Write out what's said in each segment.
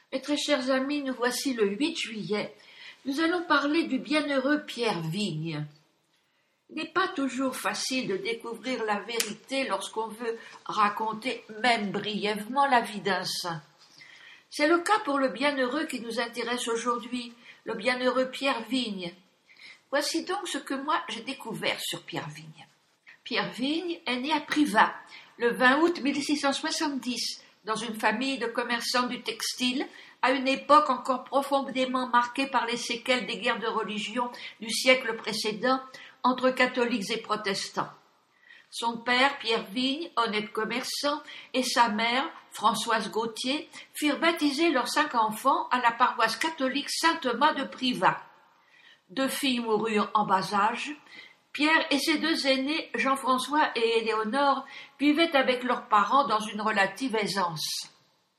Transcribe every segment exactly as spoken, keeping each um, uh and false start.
Mes très chers amis, nous voici le huit juillet. Nous allons parler du bienheureux Pierre Vigne. Il n'est pas toujours facile de découvrir la vérité lorsqu'on veut raconter, même brièvement, la vie d'un saint. C'est le cas pour le bienheureux qui nous intéresse aujourd'hui, le bienheureux Pierre Vigne. Voici donc ce que moi j'ai découvert sur Pierre Vigne. Pierre Vigne est né à Privas, le vingt août mille six cent soixante-dix, dans une famille de commerçants du textile, à une époque encore profondément marquée par les séquelles des guerres de religion du siècle précédent entre catholiques et protestants. Son père, Pierre Vigne, honnête commerçant, et sa mère, Françoise Gauthier, firent baptiser leurs cinq enfants à la paroisse catholique Saint-Thomas de Privas. Deux filles moururent en bas âge. Pierre et ses deux aînés, Jean-François et Éléonore, vivaient avec leurs parents dans une relative aisance.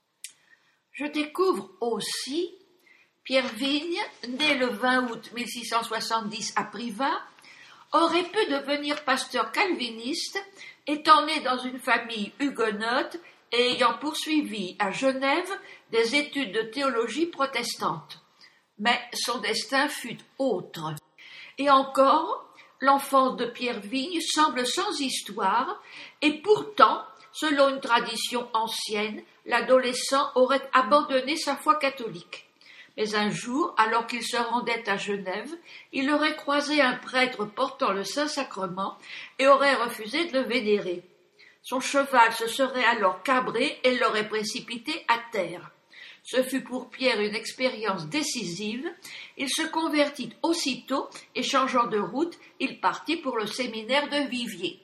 Je découvre aussi Pierre Vigne, né le vingt août mille six cent soixante-dix à Privas, aurait pu devenir pasteur calviniste, étant né dans une famille huguenote et ayant poursuivi à Genève des études de théologie protestante. Mais son destin fut autre. Et encore, l'enfance de Pierre Vigne semble sans histoire, et pourtant, selon une tradition ancienne, l'adolescent aurait abandonné sa foi catholique. Mais un jour, alors qu'il se rendait à Genève, il aurait croisé un prêtre portant le Saint-Sacrement et aurait refusé de le vénérer. Son cheval se serait alors cabré et l'aurait précipité à terre. Ce fut pour Pierre une expérience décisive. Il se convertit aussitôt et, changeant de route, il partit pour le séminaire de Viviers.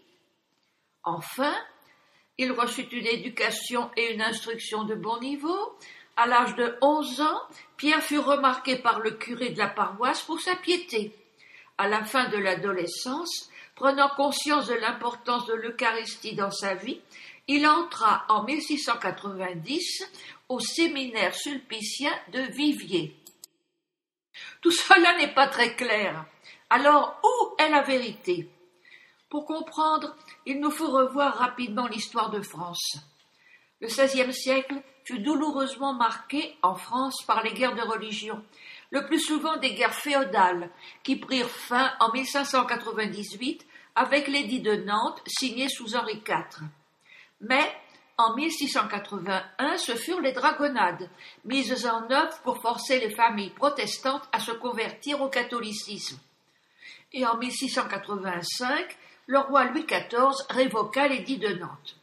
Enfin, il reçut une éducation et une instruction de bon niveau. À l'âge de onze ans, Pierre fut remarqué par le curé de la paroisse pour sa piété. À la fin de l'adolescence, prenant conscience de l'importance de l'Eucharistie dans sa vie, il entra en mille six cent quatre-vingt-dix au séminaire sulpicien de Viviers. Tout cela n'est pas très clair. Alors, où est la vérité? Pour comprendre, il nous faut revoir rapidement l'histoire de France. Le seizième siècle fut douloureusement marqué en France par les guerres de religion, le plus souvent des guerres féodales, qui prirent fin en mille cinq cent quatre-vingt-dix-huit avec l'édit de Nantes signé sous Henri quatre. Mais en mille six cent quatre-vingt-un, ce furent les dragonnades, mises en œuvre pour forcer les familles protestantes à se convertir au catholicisme. Et en mille six cent quatre-vingt-cinq, le roi Louis quatorze révoqua l'édit de Nantes.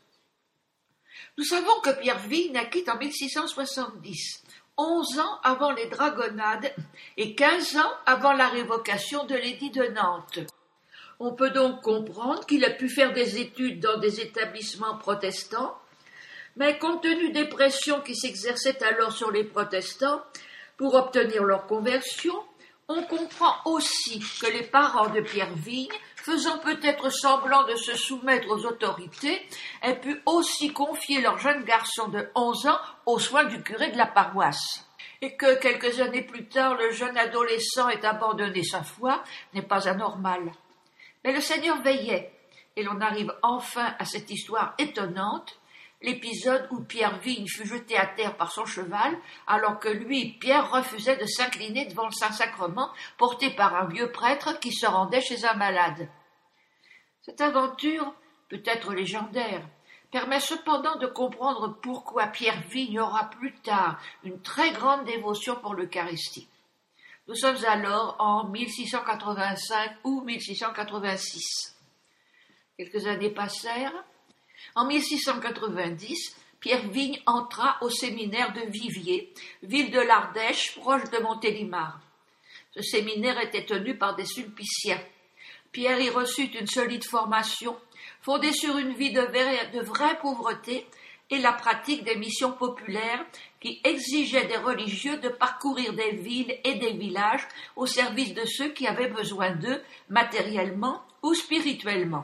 Nous savons que Pierre Vigne naquit en mille six cent soixante-dix, onze ans avant les dragonnades et quinze ans avant la révocation de l'édit de Nantes. On peut donc comprendre qu'il a pu faire des études dans des établissements protestants, mais compte tenu des pressions qui s'exerçaient alors sur les protestants pour obtenir leur conversion, on comprend aussi que les parents de Pierre Vigne, faisant peut-être semblant de se soumettre aux autorités, aient pu aussi confier leur jeune garçon de onze ans aux soins du curé de la paroisse. Et que quelques années plus tard, le jeune adolescent ait abandonné sa foi n'est pas anormal. Mais le Seigneur veillait, et l'on arrive enfin à cette histoire étonnante, l'épisode où Pierre Vigne fut jeté à terre par son cheval, alors que lui, Pierre, refusait de s'incliner devant le Saint-Sacrement, porté par un vieux prêtre qui se rendait chez un malade. Cette aventure, peut-être légendaire, permet cependant de comprendre pourquoi Pierre Vigne aura plus tard une très grande dévotion pour l'Eucharistie. Nous sommes alors en mille six cent quatre-vingt-cinq ou mille six cent quatre-vingt-six. Quelques années passèrent. En mille six cent quatre-vingt-dix, Pierre Vigne entra au séminaire de Viviers, ville de l'Ardèche, proche de Montélimar. Ce séminaire était tenu par des sulpiciens. Pierre y reçut une solide formation, fondée sur une vie de vraie, de vraie pauvreté et la pratique des missions populaires qui exigeaient des religieux de parcourir des villes et des villages au service de ceux qui avaient besoin d'eux matériellement ou spirituellement.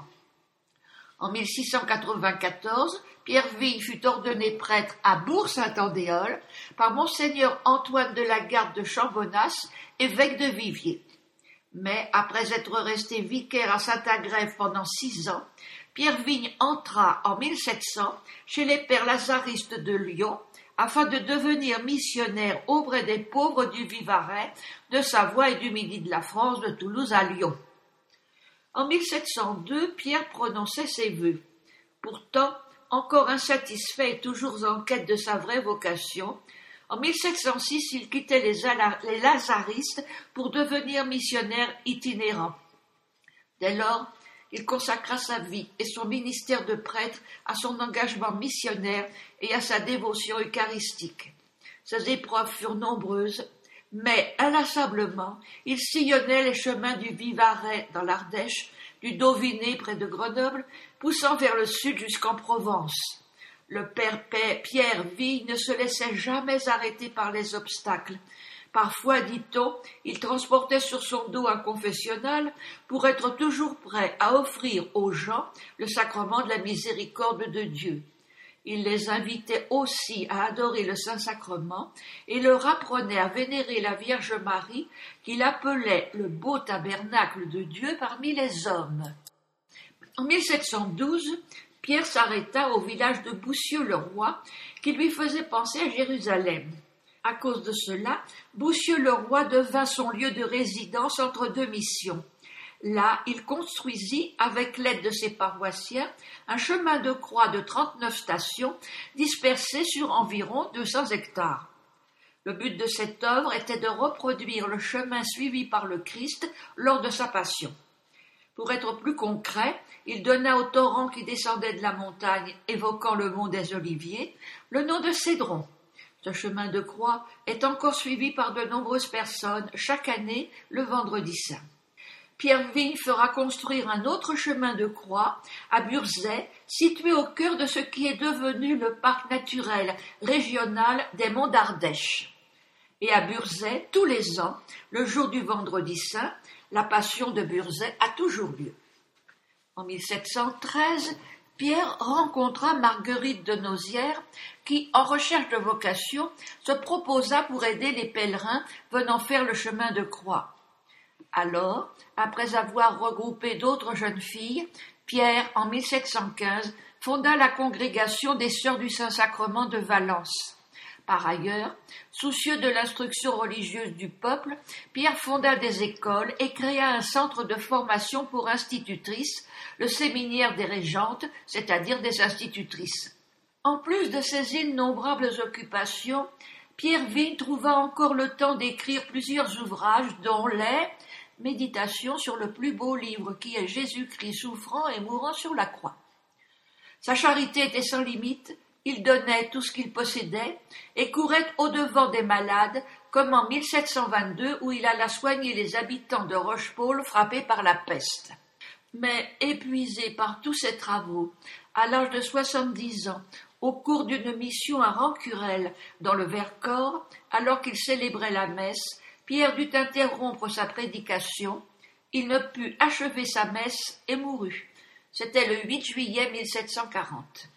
En mille six cent quatre-vingt-quatorze, Pierre Vigne fut ordonné prêtre à Bourg-Saint-Andéol par monseigneur Antoine de la Garde de Chambonas, évêque de Viviers. Mais après être resté vicaire à Saint-Agrève pendant six ans, Pierre Vigne entra en mille sept cents chez les pères lazaristes de Lyon afin de devenir missionnaire auprès des pauvres du Vivarais, de Savoie et du Midi de la France, de Toulouse à Lyon. En mille sept cent deux, Pierre prononçait ses vœux. Pourtant, encore insatisfait et toujours en quête de sa vraie vocation, en mille sept cent six, il quittait les, les Lazaristes pour devenir missionnaire itinérant. Dès lors, il consacra sa vie et son ministère de prêtre à son engagement missionnaire et à sa dévotion eucharistique. Ses épreuves furent nombreuses, mais inlassablement, il sillonnait les chemins du Vivarais dans l'Ardèche, du Dauphiné près de Grenoble, poussant vers le sud jusqu'en Provence. Le père Pierre Vigne ne se laissait jamais arrêter par les obstacles. Parfois, dit-on, il transportait sur son dos un confessionnal pour être toujours prêt à offrir aux gens le sacrement de la miséricorde de Dieu. Il les invitait aussi à adorer le Saint-Sacrement et leur apprenait à vénérer la Vierge Marie qu'il appelait le beau tabernacle de Dieu parmi les hommes. En mille sept cent douze, Pierre s'arrêta au village de Boussieux-le-Roi qui lui faisait penser à Jérusalem. À cause de cela, Boussieux-le-Roi devint son lieu de résidence entre deux missions. Là, il construisit, avec l'aide de ses paroissiens, un chemin de croix de trente-neuf stations dispersées sur environ deux cents hectares. Le but de cette œuvre était de reproduire le chemin suivi par le Christ lors de sa passion. Pour être plus concret, il donna au torrent qui descendait de la montagne, évoquant le mont des Oliviers, le nom de Cédron. Ce chemin de croix est encore suivi par de nombreuses personnes chaque année le vendredi saint. Pierre Vigne fera construire un autre chemin de croix à Burzet, situé au cœur de ce qui est devenu le parc naturel régional des Monts d'Ardèche. Et à Burzet, tous les ans, le jour du vendredi saint, la passion de Burzet a toujours lieu. En mille sept cent treize, Pierre rencontra Marguerite de Nozières qui, en recherche de vocation, se proposa pour aider les pèlerins venant faire le chemin de croix. Alors, après avoir regroupé d'autres jeunes filles, Pierre, en mille sept cent quinze, fonda la congrégation des Sœurs du Saint-Sacrement de Valence. Par ailleurs, soucieux de l'instruction religieuse du peuple, Pierre fonda des écoles et créa un centre de formation pour institutrices, le séminaire des régentes, c'est-à-dire des institutrices. En plus de ces innombrables occupations, Pierre Vigne trouva encore le temps d'écrire plusieurs ouvrages, dont les Méditations sur le plus beau livre qui est Jésus-Christ souffrant et mourant sur la croix. Sa charité était sans limite, il donnait tout ce qu'il possédait et courait au-devant des malades, comme en mille sept cent vingt-deux où il alla soigner les habitants de Rochepole frappés par la peste. Mais épuisé par tous ses travaux, à l'âge de soixante-dix ans, au cours d'une mission à Rancurel, dans le Vercors, alors qu'il célébrait la messe, Pierre dut interrompre sa prédication, il ne put achever sa messe et mourut. C'était le huit juillet mille sept cent quarante.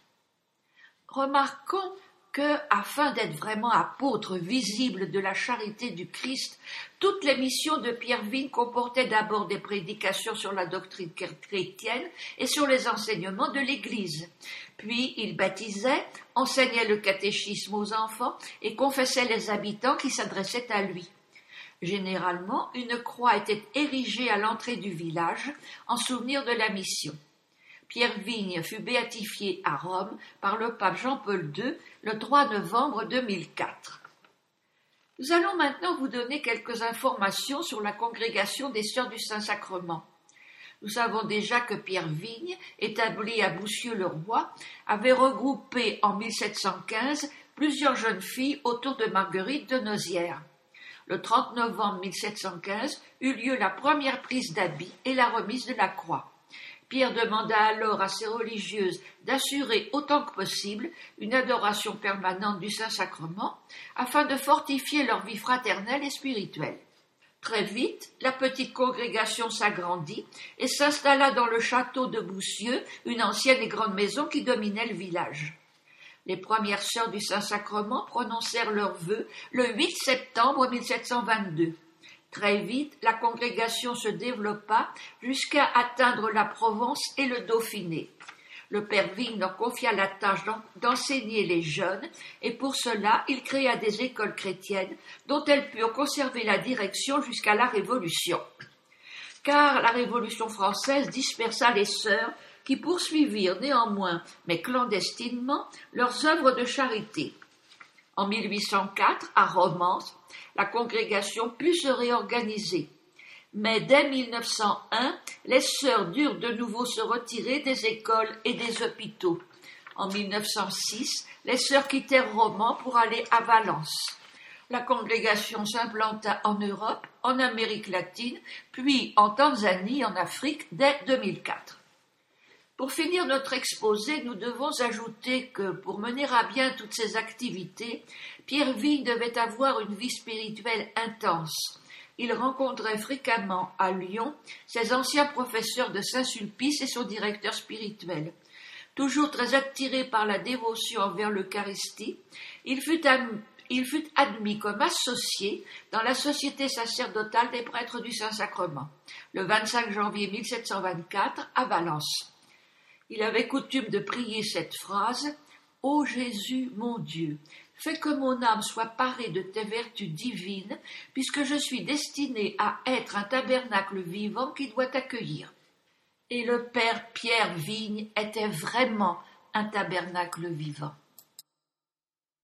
Remarquons que, afin d'être vraiment apôtre visible de la charité du Christ, toutes les missions de Pierre Vigne comportaient d'abord des prédications sur la doctrine chrétienne et sur les enseignements de l'Église. Puis il baptisait, enseignait le catéchisme aux enfants et confessait les habitants qui s'adressaient à lui. Généralement, une croix était érigée à l'entrée du village en souvenir de la mission. Pierre Vigne fut béatifié à Rome par le pape Jean-Paul deux le trois novembre deux mille quatre. Nous allons maintenant vous donner quelques informations sur la congrégation des Sœurs du Saint-Sacrement. Nous savons déjà que Pierre Vigne, établi à Boussieux-le-Roi, avait regroupé en mille sept cent quinze plusieurs jeunes filles autour de Marguerite de Nozières. Le trente novembre mille sept cent quinze eut lieu la première prise d'habit et la remise de la croix. Pierre demanda alors à ses religieuses d'assurer autant que possible une adoration permanente du Saint-Sacrement afin de fortifier leur vie fraternelle et spirituelle. Très vite, la petite congrégation s'agrandit et s'installa dans le château de Boussieux, une ancienne et grande maison qui dominait le village. Les premières sœurs du Saint-Sacrement prononcèrent leurs vœux le huit septembre mille sept cent vingt-deux. Très vite, la congrégation se développa jusqu'à atteindre la Provence et le Dauphiné. Le père Vigne leur confia la tâche d'enseigner les jeunes, et pour cela, il créa des écoles chrétiennes dont elles purent conserver la direction jusqu'à la Révolution. Car la Révolution française dispersa les sœurs qui poursuivirent néanmoins, mais clandestinement, leurs œuvres de charité. En mille huit cent quatre, à Romans, la congrégation put se réorganiser. Mais dès mille neuf cent un, les sœurs durent de nouveau se retirer des écoles et des hôpitaux. En mille neuf cent six, les sœurs quittèrent Romans pour aller à Valence. La congrégation s'implanta en Europe, en Amérique latine, puis en Tanzanie, en Afrique, dès deux mille quatre. Pour finir notre exposé, nous devons ajouter que, pour mener à bien toutes ces activités, Pierre Vigne devait avoir une vie spirituelle intense. Il rencontrait fréquemment à Lyon ses anciens professeurs de Saint-Sulpice et son directeur spirituel. Toujours très attiré par la dévotion envers l'Eucharistie, il fut, am- il fut admis comme associé dans la Société sacerdotale des prêtres du Saint-Sacrement, le vingt-cinq janvier mille sept cent vingt-quatre à Valence. Il avait coutume de prier cette phrase « Ô Jésus, mon Dieu, fais que mon âme soit parée de tes vertus divines, puisque je suis destiné à être un tabernacle vivant qui doit t'accueillir. » Et le père Pierre Vigne était vraiment un tabernacle vivant.